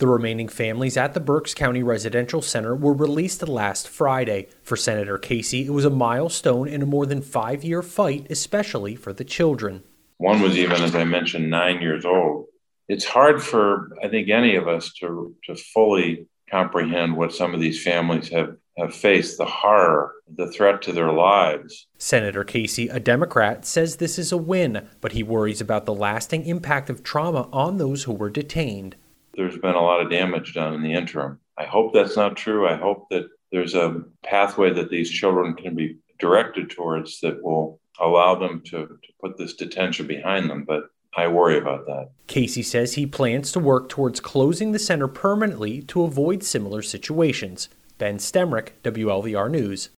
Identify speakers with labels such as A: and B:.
A: The remaining families at the Berks County Residential Center were released last Friday. For Senator Casey, it was a milestone in a more than 5-year fight, especially for the children.
B: One was even, as I mentioned, 9 years old. It's hard for, I think, any of us to fully comprehend what some of these families have faced, the horror, the threat to their lives.
A: Senator Casey, a Democrat, says this is a win, but he worries about the lasting impact of trauma on those who were detained.
B: There's been a lot of damage done in the interim. I hope that's not true. I hope that there's a pathway that these children can be directed towards that will allow them to put this detention behind them, but I worry about that.
A: Casey says he plans to work towards closing the center permanently to avoid similar situations. Ben Stemrick, WLVR News.